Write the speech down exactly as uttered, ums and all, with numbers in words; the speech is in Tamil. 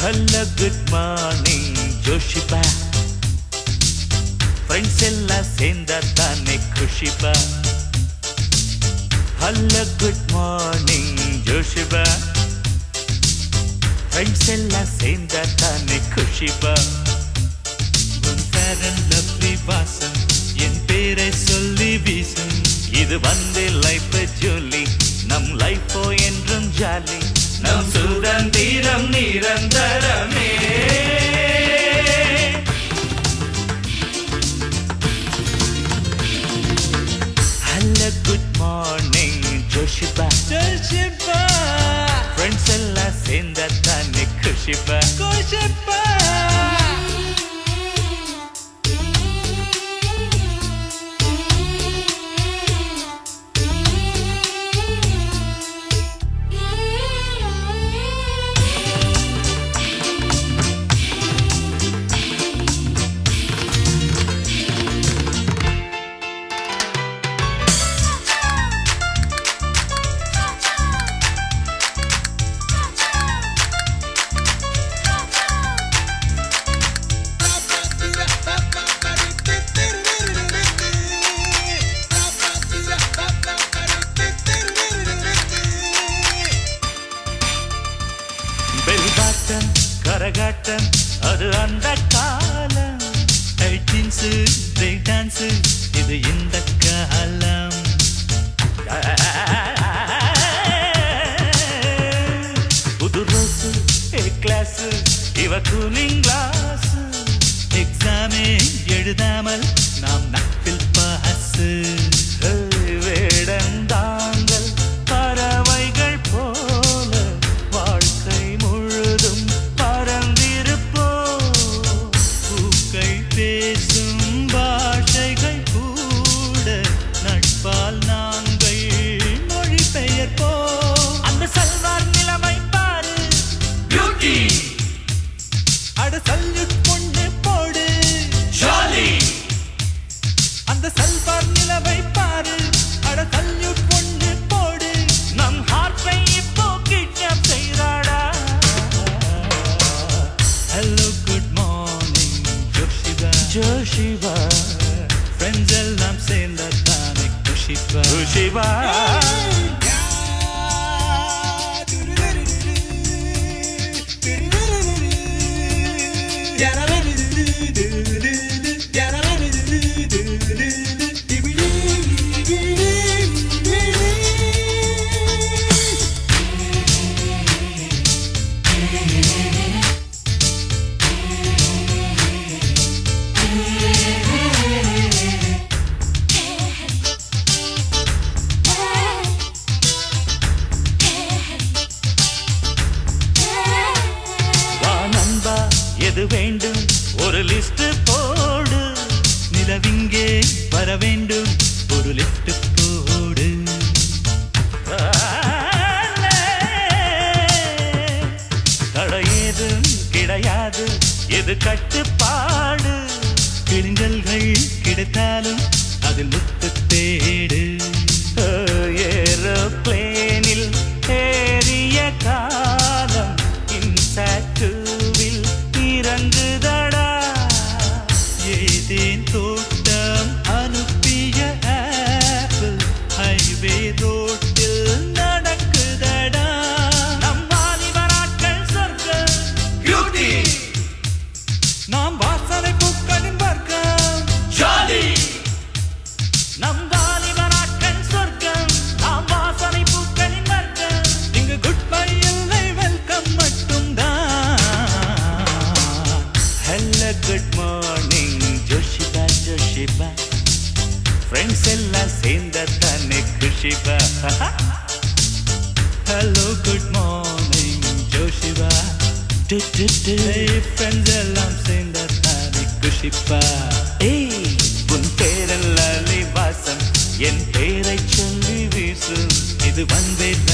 Hello, good morning, Joshiba. Friends ella senda tane khushiba. Hello, good morning, Joshiba. Friends ella senda tane khushiba. Un fair and lovely vasam en pere solli visum. Idu vande life jolly, nam life o endrum jolly. Nam சுதந்திரம் நிரந்தரமே. Hello, good morning, Joshiba. Joshiba. Friends எல்லாம் சேர்ந்தா தானே குஷிபா. Joshiba. பெல்பாட்டம் கரகாட்டம் அது அந்த காலம். எயிட்டீன்ஸ் பிரேக் டான்ஸ் இது இந்த காலம். புது ரோஸு ஏ கிளாஸ் இவ கூலிங் கிளாஸ். எக்ஸாமே எழுதாமல் நாம் நட்பில் பாசு. வேடந்தாங்கள் பறவைகள் போல வாழ்க்கை முழுதும் பறந்திருப்போ. பூக்கள் பேசும் பாஷைகள் கூட நட்பால் நாங்கள் மொழிபெயர்ப்போ. அந்த சல்வார் நிலைமை பாரு பியூட்டி. அட சல்யூட் பொண்ணு போடு ஜாலி. அந்த சல்வார் நிலைமை பாரு அட சல்யூட் பொண்ணு போடு. நம் ஹார்ட்டை இப்போ கிட்னாப் செய்றாடா. Hello, good morning, Joshiba. Joshiba. Friends எல்லாம் சேர்ந்தா தானே குஷிபா. குஷிபா. எது வேண்டும் ஒரு லிஸ்ட் போடு. நிலவிங்கே வர வேண்டும் ஒரு லிஸ்ட் போடு. தடையேதும் கிடையாது எது கட்டுப்பாடு. கிழிஞ்சல்கள் கிடைத்தாலும் அதில் முத்து தேடு. ஏரோப்ளேனில் ஏறிய காலம் இன்சாட்டுவில் இறங்குதடா. ஏதேன் தோட்டம் அனுப்பிய ஆப்பிள் ஹைவே ரோட்டில் நடக்குதடா. நம் வாலிபராட்கள் சொர்க்கம் பியூட்டி. நாம் வாசனை பூக்களின் வர்க்கம் ஜாலி. நம் வாலிபராட்கள் சொர்க்கம் நாம் வாசனை பூக்களின் வர்க்கம். இங்கு குட் பை இல்லை வெல்கம் மட்டும்தான். Hello, good morning, Joshiba, Joshiba. Friends எல்லாம் சேர்ந்தா தானே குஷிபா. Hello, good morning, Joshiba. Hey, friends எல்லாம் சேர்ந்தா தானே குஷிபா. ஏய், உன் பேரல்லாலே வாசம் என் பேரை சொல்லி வீசும். இது வந்தே